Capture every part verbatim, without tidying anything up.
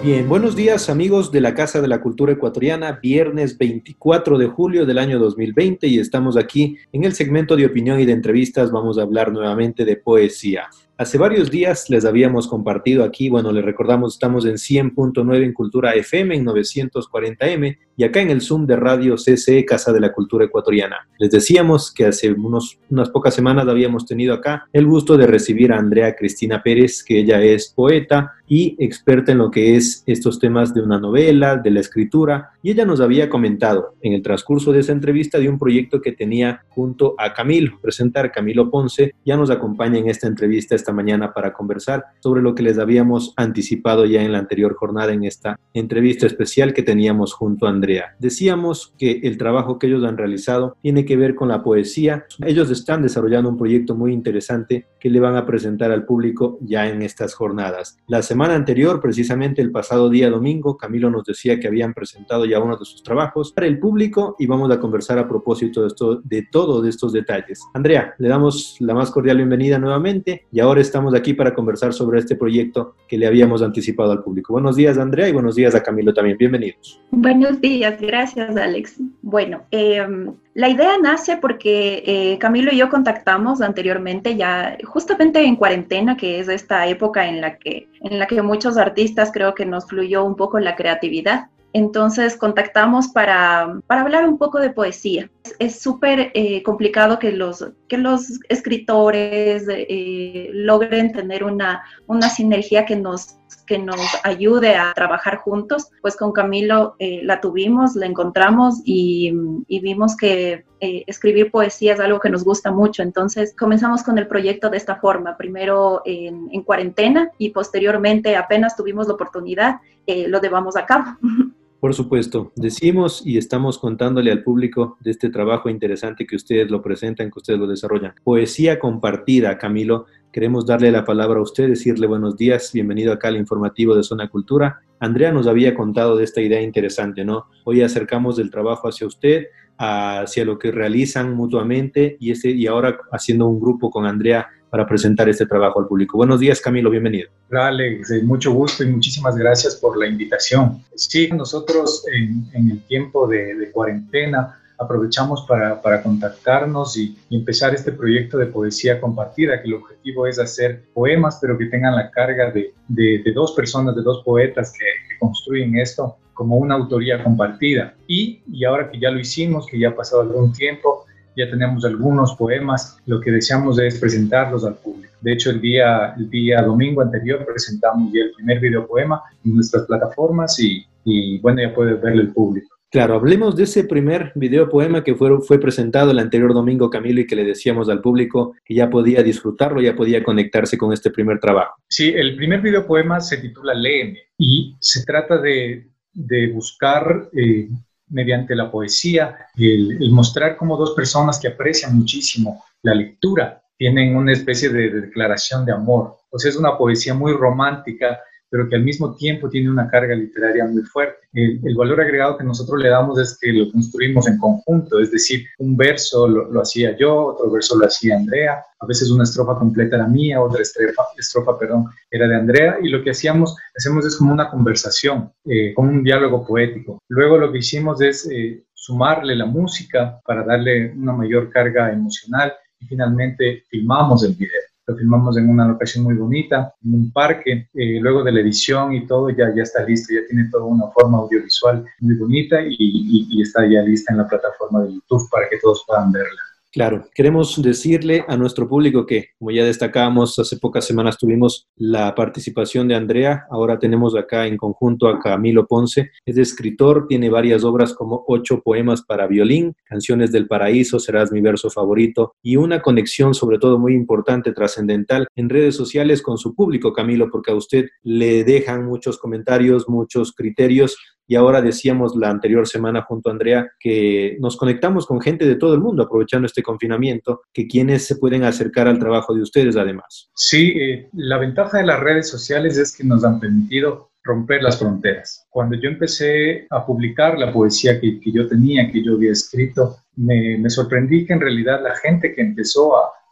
Bien, buenos días amigos de la Casa de la Cultura Ecuatoriana, viernes veinticuatro de julio del año dos mil veinte y estamos aquí en el segmento de opinión y de entrevistas. Vamos a hablar nuevamente de poesía. Hace varios días les habíamos compartido aquí, bueno, les recordamos, estamos en cien punto nueve en Cultura F M, en novecientos cuarenta M, y acá en el Zoom de Radio C C E, Casa de la Cultura Ecuatoriana. Les decíamos que hace unos, unas pocas semanas habíamos tenido acá el gusto de recibir a Andrea Cristina Pérez, que ella es poeta y experta en lo que es estos temas de una novela, de la escritura, y ella nos había comentado en el transcurso de esa entrevista de un proyecto que tenía junto a Camilo, presentar Camilo Ponce. Ya nos acompaña en esta entrevista esta mañana para conversar sobre lo que les habíamos anticipado ya en la anterior jornada en esta entrevista especial que teníamos junto a Andrea. Decíamos que el trabajo que ellos han realizado tiene que ver con la poesía. Ellos están desarrollando un proyecto muy interesante que le van a presentar al público ya en estas jornadas. La semana anterior, precisamente el pasado día domingo, Camilo nos decía que habían presentado ya uno de sus trabajos para el público y vamos a conversar a propósito de, esto, de todos de estos detalles. Andrea, le damos la más cordial bienvenida nuevamente y ahora estamos aquí para conversar sobre este proyecto que le habíamos anticipado al público. Buenos días, Andrea, y buenos días a Camilo también. Bienvenidos. Buenos días, gracias, Alex. Bueno, eh, la idea nace porque eh, Camilo y yo contactamos anteriormente ya justamente en cuarentena, que es esta época en la que, en la que muchos artistas creo que nos fluyó un poco la creatividad. Entonces contactamos para, para hablar un poco de poesía. Es súper eh, complicado que los, que los escritores eh, logren tener una, una sinergia que nos, que nos ayude a trabajar juntos. Pues con Camilo eh, la tuvimos, la encontramos y, y vimos que eh, escribir poesía es algo que nos gusta mucho. Entonces comenzamos con el proyecto de esta forma, primero en, en cuarentena y posteriormente apenas tuvimos la oportunidad, eh, lo llevamos a cabo. Por supuesto, decimos y estamos contándole al público de este trabajo interesante que ustedes lo presentan, que ustedes lo desarrollan. Poesía compartida, Camilo. Queremos darle la palabra a usted, decirle buenos días, bienvenido acá al informativo de Zona Cultura. Andrea nos había contado de esta idea interesante, ¿no? Hoy acercamos el trabajo hacia usted, hacia lo que realizan mutuamente y, ese, y ahora haciendo un grupo con Andrea para presentar este trabajo al público. Buenos días, Camilo, bienvenido. Hola, Alex, mucho gusto y muchísimas gracias por la invitación. Sí, nosotros en, en el tiempo de, de cuarentena aprovechamos para, para contactarnos y, y empezar este proyecto de poesía compartida, que el objetivo es hacer poemas, pero que tengan la carga de, de, de dos personas, de dos poetas que, que construyen esto como una autoría compartida. Y, y ahora que ya lo hicimos, que ya ha pasado algún tiempo, ya tenemos algunos poemas, lo que deseamos es presentarlos al público. De hecho, el día, el día domingo anterior presentamos ya el primer videopoema en nuestras plataformas y, y bueno, ya puede verlo el público. Claro, hablemos de ese primer videopoema que fue, fue presentado el anterior domingo, Camilo, y que le decíamos al público que ya podía disfrutarlo, ya podía conectarse con este primer trabajo. Sí, el primer videopoema se titula Léeme y se trata de, de buscar... Eh, mediante la poesía, el, el mostrar cómo dos personas que aprecian muchísimo la lectura tienen una especie de, de declaración de amor. O sea, es una poesía muy romántica, pero que al mismo tiempo tiene una carga literaria muy fuerte. El, el valor agregado que nosotros le damos es que lo construimos en conjunto, es decir, un verso lo, lo hacía yo, otro verso lo hacía Andrea, a veces una estrofa completa era mía, otra estrofa, estrofa perdón, era de Andrea, y lo que hacíamos, hacemos es como una conversación, eh, como un diálogo poético. Luego lo que hicimos es eh, sumarle la música para darle una mayor carga emocional y finalmente filmamos el video. Lo filmamos en una locación muy bonita, en un parque. Eh, luego de la edición y todo, ya, ya está listo, ya tiene toda una forma audiovisual muy bonita y, y, y está ya lista en la plataforma de YouTube para que todos puedan verla. Claro, queremos decirle a nuestro público que, como ya destacábamos, hace pocas semanas tuvimos la participación de Andrea, ahora tenemos acá en conjunto a Camilo Ponce, es escritor, tiene varias obras como Ocho poemas para violín, Canciones del Paraíso, Serás mi verso favorito, y una conexión sobre todo muy importante, trascendental, en redes sociales con su público, Camilo, porque a usted le dejan muchos comentarios, muchos criterios, y ahora decíamos la anterior semana junto a Andrea que nos conectamos con gente de todo el mundo aprovechando este confinamiento, que quienes se pueden acercar al trabajo de ustedes además. Sí, eh, la ventaja de las redes sociales es que nos han permitido romper las fronteras. Cuando yo empecé a publicar la poesía que, que yo tenía, que yo había escrito, me, me sorprendí que en realidad la gente que empezó a,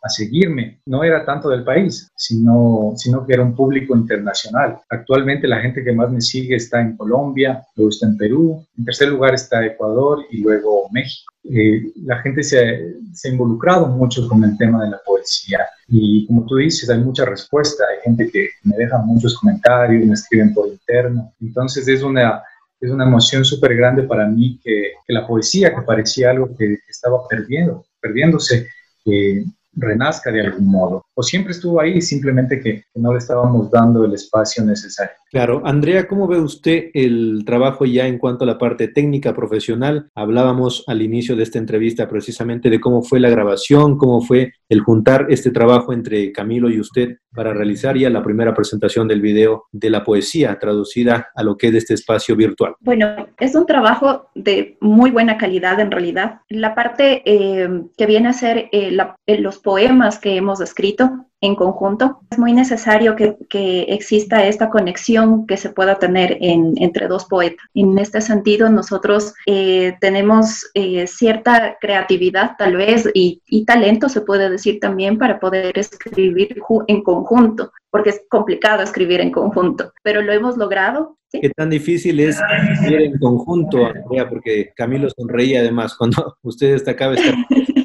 a seguirme no era tanto del país, sino, sino que era un público internacional. Actualmente la gente que más me sigue está en Colombia, luego está en Perú, en tercer lugar está Ecuador y luego México. Eh, la gente se, se ha involucrado mucho con el tema de la poesía y como tú dices, hay mucha respuesta, hay gente que me deja muchos comentarios, me escriben por interno, entonces es una, es una emoción súper grande para mí que, que la poesía, que parecía algo que, que estaba perdiendo, perdiéndose, eh, renazca de algún modo, o siempre estuvo ahí, simplemente que, que no le estábamos dando el espacio necesario. Claro. Andrea, ¿cómo ve usted el trabajo ya en cuanto a la parte técnica profesional? Hablábamos al inicio de esta entrevista precisamente de cómo fue la grabación, cómo fue el juntar este trabajo entre Camilo y usted para realizar ya la primera presentación del video de la poesía traducida a lo que es este espacio virtual. Bueno, es un trabajo de muy buena calidad en realidad. La parte eh, que viene a ser eh, la, eh, los poemas que hemos escrito en conjunto, es muy necesario que, que exista esta conexión que se pueda tener en, entre dos poetas. En este sentido, nosotros eh, tenemos eh, cierta creatividad tal vez y, y talento, se puede decir también, para poder escribir en conjunto, porque es complicado escribir en conjunto, pero lo hemos logrado. ¿Sí? ¿Qué tan difícil es escribir en conjunto, Andrea? Porque Camilo sonreía además cuando usted destacaba esta...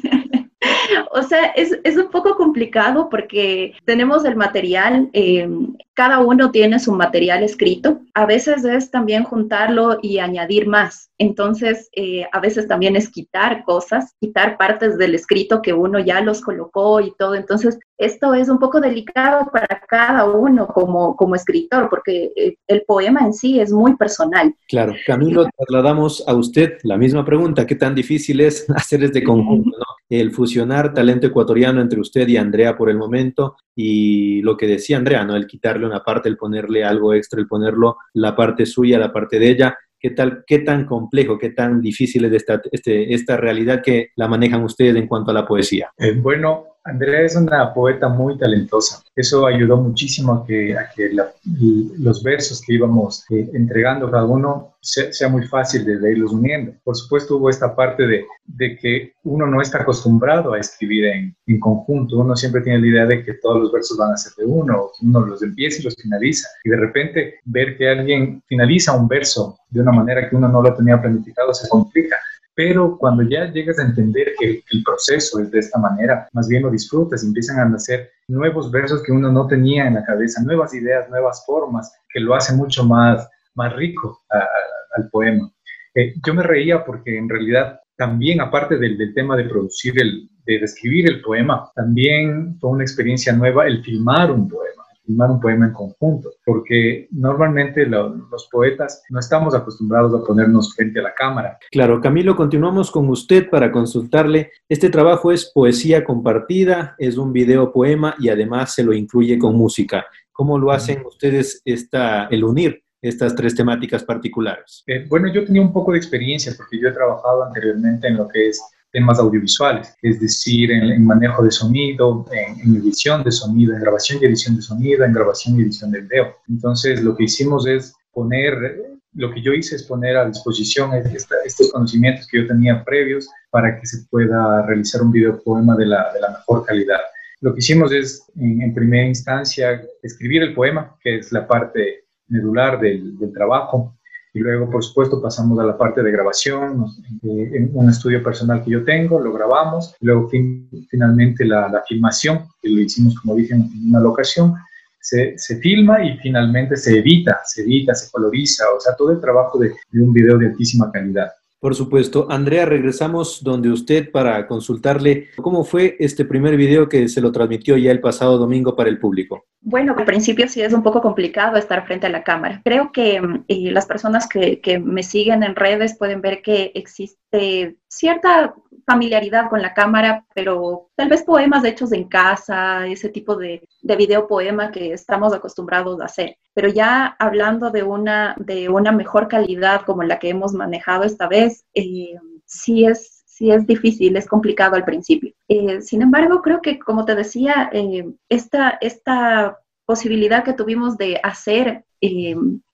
O sea, es, es un poco complicado porque tenemos el material, eh, cada uno tiene su material escrito. A veces es también juntarlo y añadir más. Entonces, eh, a veces también es quitar cosas, quitar partes del escrito que uno ya los colocó y todo. Entonces, esto es un poco delicado para cada uno como, como escritor, porque eh, el poema en sí es muy personal. Claro. Camilo, trasladamos a usted la misma pregunta. ¿Qué tan difícil es hacer este conjunto, ¿no? El fusionar talento ecuatoriano entre usted y Andrea por el momento y lo que decía Andrea, ¿no? El quitarle una parte, el ponerle algo extra, el ponerlo la parte suya, la parte de ella. ¿Qué tal, qué tan complejo, qué tan difícil es esta, este, esta realidad que la manejan ustedes en cuanto a la poesía? Eh, bueno, Andrea es una poeta muy talentosa. Eso ayudó muchísimo a que, a que la, los versos que íbamos eh, entregando cada uno sea, sea muy fácil de, de irlos uniendo. Por supuesto, hubo esta parte de, de que uno no está acostumbrado a escribir en, en conjunto. Uno siempre tiene la idea de que todos los versos van a ser de uno, que uno los empieza y los finaliza. Y de repente ver que alguien finaliza un verso de una manera que uno no lo tenía planificado se complica. Pero cuando ya llegas a entender que el proceso es de esta manera, más bien lo disfrutas y empiezan a nacer nuevos versos que uno no tenía en la cabeza, nuevas ideas, nuevas formas, que lo hace mucho más, más rico a, a, al poema. Eh, yo me reía porque en realidad también, aparte del, del tema de producir, el, de escribir el poema, también fue una experiencia nueva el filmar un poema. filmar un poema en conjunto, porque normalmente lo, los poetas no estamos acostumbrados a ponernos frente a la cámara. Claro, Camilo, continuamos con usted para consultarle. Este trabajo es poesía compartida, es un video poema y además se lo incluye con música. ¿Cómo lo hacen ustedes esta, el unir estas tres temáticas particulares? Eh, bueno, yo tenía un poco de experiencia porque yo he trabajado anteriormente en lo que es temas audiovisuales, es decir, en, en manejo de sonido, en, en edición de sonido, en grabación y edición de sonido, en grabación y edición de video. Entonces, lo que hicimos es poner, lo que yo hice es poner a disposición esta, estos conocimientos que yo tenía previos para que se pueda realizar un video poema de la, de la mejor calidad. Lo que hicimos es, en, en primera instancia, escribir el poema, que es la parte medular del, del trabajo. Y luego, por supuesto, pasamos a la parte de grabación, eh, en un estudio personal que yo tengo, lo grabamos. Luego, fin, finalmente, la, la filmación, que lo hicimos, como dije, en una locación, se, se filma y finalmente se edita, se edita, se coloriza, o sea, todo el trabajo de, de un video de altísima calidad. Por supuesto. Andrea, regresamos donde usted para consultarle cómo fue este primer video que se lo transmitió ya el pasado domingo para el público. Bueno, al principio sí es un poco complicado estar frente a la cámara. Creo que eh, las personas que, que me siguen en redes pueden ver que existe cierta familiaridad con la cámara, pero tal vez poemas hechos en casa, ese tipo de, de video poema que estamos acostumbrados a hacer. Pero ya hablando de una, de una mejor calidad como la que hemos manejado esta vez, eh, sí es, sí es difícil, es complicado al principio. Eh, sin embargo, creo que, como te decía, eh, esta, esta posibilidad que tuvimos de hacer eh,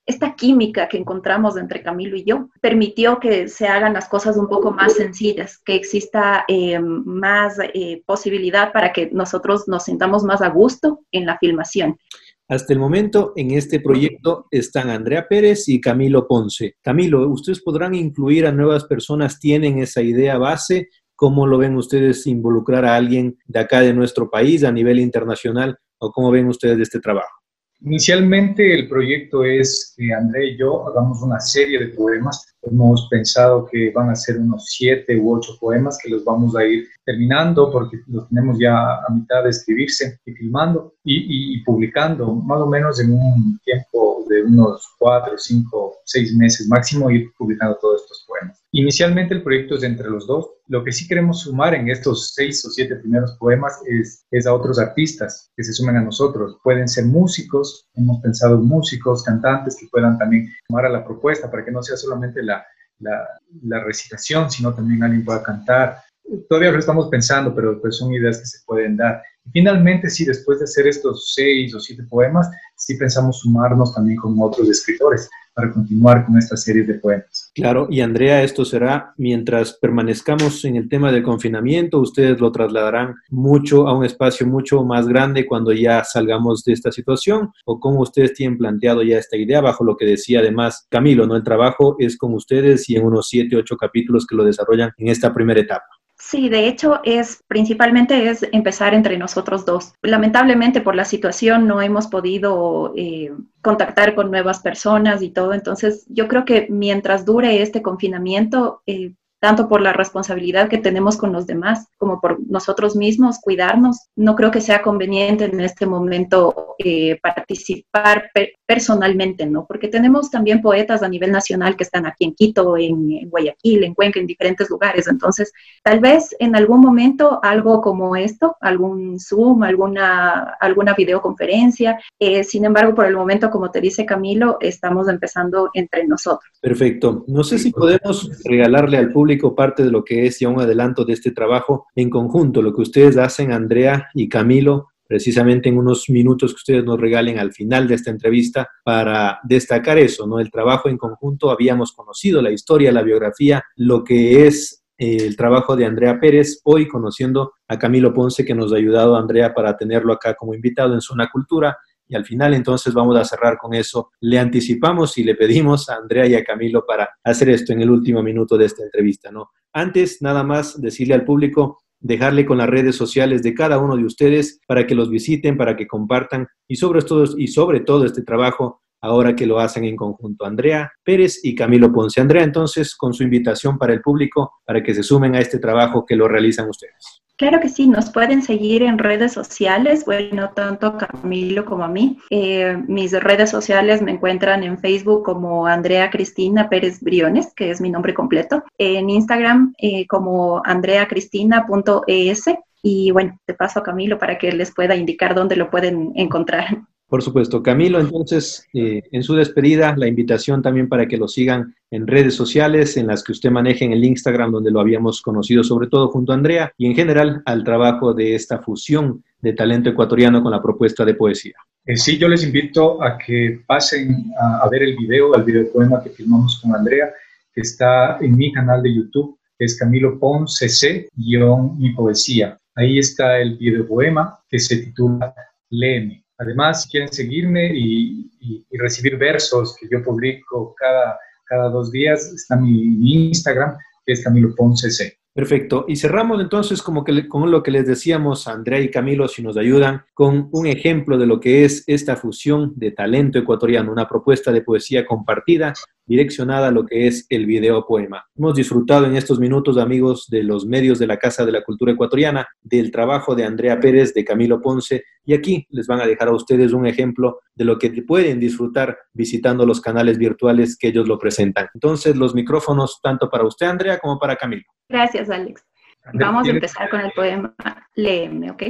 esta química que encontramos entre Camilo y yo permitió que se hagan las cosas un poco más sencillas, que exista eh, más eh, posibilidad para que nosotros nos sintamos más a gusto en la filmación. Hasta el momento, en este proyecto están Andrea Pérez y Camilo Ponce. Camilo, ¿ustedes podrán incluir a nuevas personas? ¿Tienen esa idea base? ¿Cómo lo ven ustedes involucrar a alguien de acá de nuestro país a nivel internacional? ¿O cómo ven ustedes este trabajo? Inicialmente el proyecto es que André y yo hagamos una serie de poemas. Hemos pensado que van a ser unos siete u ocho poemas que los vamos a ir terminando porque los tenemos ya a mitad de escribirse y filmando y, y, y publicando más o menos en un tiempo de unos cuatro, cinco, seis meses máximo, ir publicando todos estos poemas. Inicialmente el proyecto es entre los dos. Lo que sí queremos sumar en estos seis o siete primeros poemas es, es a otros artistas que se sumen a nosotros. Pueden ser músicos, hemos pensado en músicos, cantantes que puedan también sumar a la propuesta para que no sea solamente la, la, la recitación, sino también alguien pueda cantar. Todavía lo estamos pensando, pero pues son ideas que se pueden dar. Y finalmente, sí, después de hacer estos seis o siete poemas, sí pensamos sumarnos también con otros escritores para continuar con esta serie de poemas. Claro, y Andrea, esto será mientras permanezcamos en el tema del confinamiento, ustedes lo trasladarán mucho a un espacio mucho más grande cuando ya salgamos de esta situación, o cómo ustedes tienen planteado ya esta idea, bajo lo que decía además Camilo, ¿no? El trabajo es con ustedes y en unos siete, ocho capítulos que lo desarrollan en esta primera etapa. Sí, de hecho, es principalmente es empezar entre nosotros dos. Lamentablemente por la situación no hemos podido eh, contactar con nuevas personas y todo, entonces yo creo que mientras dure este confinamiento, eh, tanto por la responsabilidad que tenemos con los demás como por nosotros mismos, cuidarnos, no creo que sea conveniente en este momento eh, participar per personalmente, ¿no? Porque tenemos también poetas a nivel nacional que están aquí en Quito, en, en Guayaquil, en Cuenca, en diferentes lugares. Entonces, tal vez en algún momento algo como esto, algún Zoom, alguna, alguna videoconferencia. Eh, sin embargo, por el momento, como te dice Camilo, estamos empezando entre nosotros. Perfecto. No sé si podemos regalarle al público parte de lo que es ya un adelanto de este trabajo en conjunto, lo que ustedes hacen, Andrea y Camilo, precisamente en unos minutos que ustedes nos regalen al final de esta entrevista para destacar eso, ¿no? El trabajo en conjunto, habíamos conocido la historia, la biografía, lo que es eh, el trabajo de Andrea Pérez, hoy conociendo a Camilo Ponce, que nos ha ayudado, Andrea, para tenerlo acá como invitado en Zona Cultura. Y al final, entonces, vamos a cerrar con eso. Le anticipamos y le pedimos a Andrea y a Camilo para hacer esto en el último minuto de esta entrevista, ¿no? Antes, nada más decirle al público, dejarle con las redes sociales de cada uno de ustedes para que los visiten, para que compartan y sobre todo, y sobre todo este trabajo ahora que lo hacen en conjunto, Andrea Pérez y Camilo Ponce. Andrea, entonces, con su invitación para el público, para que se sumen a este trabajo que lo realizan ustedes. Claro que sí, nos pueden seguir en redes sociales, bueno, tanto a Camilo como a mí. Eh, mis redes sociales me encuentran en Facebook como Andrea Cristina Pérez Briones, que es mi nombre completo, en Instagram eh, como andrea cristina punto e s y bueno, te paso a Camilo para que les pueda indicar dónde lo pueden encontrar. Por supuesto. Camilo, entonces, eh, en su despedida, la invitación también para que lo sigan en redes sociales, en las que usted maneje en el Instagram, donde lo habíamos conocido, sobre todo junto a Andrea, y en general al trabajo de esta fusión de talento ecuatoriano con la propuesta de poesía. Eh, sí, yo les invito a que pasen a, a ver el video, el videopoema que filmamos con Andrea, que está en mi canal de YouTube, que es Camilo Ponce C, guión mi poesía. Ahí está el videopoema que se titula Léeme. Además, si quieren seguirme y, y, y recibir versos que yo publico cada, cada dos días, está mi, mi Instagram, que es Camilo Ponce C. Perfecto. Y cerramos entonces como que le, con lo que les decíamos a Andrea y Camilo, si nos ayudan, con un ejemplo de lo que es esta fusión de talento ecuatoriano, una propuesta de poesía compartida, direccionada a lo que es el video poema. Hemos disfrutado en estos minutos, amigos, de los medios de la Casa de la Cultura Ecuatoriana, del trabajo de Andrea Pérez, de Camilo Ponce, y aquí les van a dejar a ustedes un ejemplo de lo que pueden disfrutar visitando los canales virtuales que ellos lo presentan. Entonces, los micrófonos tanto para usted, Andrea, como para Camilo. Gracias, Alex. Vamos a empezar con el poema Léeme, ¿ok?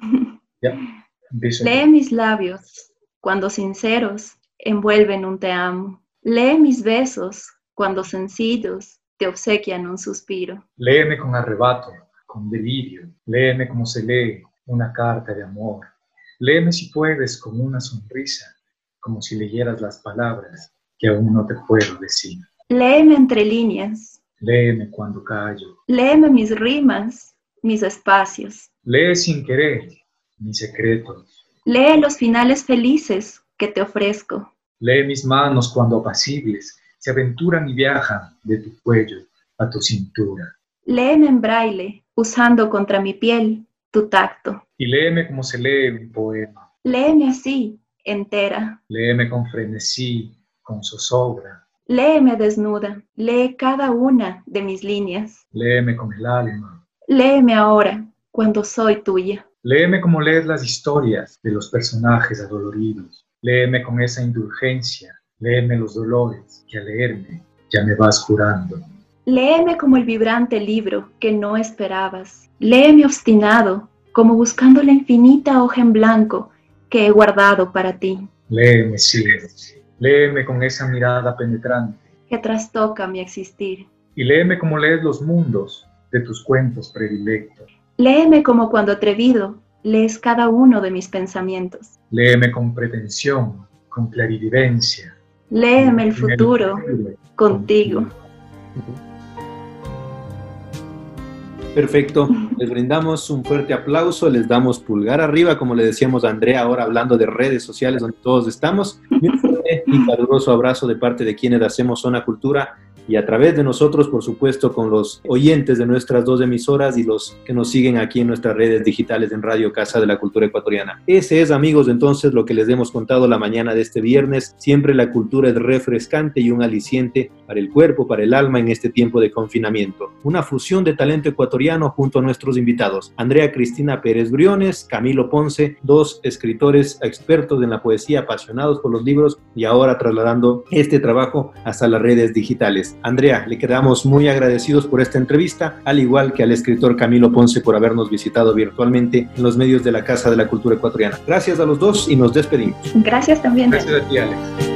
Ya, Lee mis labios, cuando sinceros, envuelven un te amo. Lee mis besos, cuando sencillos, te obsequian un suspiro. Léeme con arrebato, con delirio. Léeme como se lee una carta de amor. Léeme si puedes con una sonrisa, como si leyeras las palabras que aún no te puedo decir. Léeme entre líneas. Léeme cuando callo. Léeme mis rimas, mis espacios. Lee sin querer mis secretos. Lee los finales felices que te ofrezco. Lee mis manos cuando apacibles se aventuran y viajan de tu cuello a tu cintura. Léeme en braille, usando contra mi piel tu tacto. Y léeme como se lee un poema. Léeme así, entera. Léeme con frenesí, con zozobra. Léeme desnuda, lee cada una de mis líneas. Léeme con el alma. Léeme ahora, cuando soy tuya. Léeme como lees las historias de los personajes adoloridos. Léeme con esa indulgencia. Léeme los dolores que al leerme ya me vas curando. Léeme como el vibrante libro que no esperabas. Léeme obstinado, como buscando la infinita hoja en blanco que he guardado para ti. Léeme, sí. Léeme con esa mirada penetrante. Que trastoca mi existir. Y léeme como lees los mundos de tus cuentos predilectos. Léeme como cuando atrevido lees cada uno de mis pensamientos. Léeme con pretensión, con clarividencia. Léeme el futuro contigo. Perfecto, les brindamos un fuerte aplauso, les damos pulgar arriba, como le decíamos a Andrea, ahora hablando de redes sociales donde todos estamos. Y un fuerte y caluroso abrazo de parte de quienes hacemos Zona Cultura y a través de nosotros, por supuesto, con los oyentes de nuestras dos emisoras y los que nos siguen aquí en nuestras redes digitales en Radio Casa de la Cultura Ecuatoriana. Ese es, amigos, entonces lo que les hemos contado la mañana de este viernes. Siempre la cultura es refrescante y un aliciente para el cuerpo, para el alma en este tiempo de confinamiento. Una fusión de talento ecuatoriano junto a nuestros invitados. Andrea Cristina Pérez Briones, Camilo Ponce, dos escritores expertos en la poesía, apasionados por los libros y ahora trasladando este trabajo hasta las redes digitales. Andrea, le quedamos muy agradecidos por esta entrevista, al igual que al escritor Camilo Ponce por habernos visitado virtualmente en los medios de la Casa de la Cultura Ecuatoriana. Gracias a los dos y nos despedimos. Gracias también. Gracias a ti, Alex.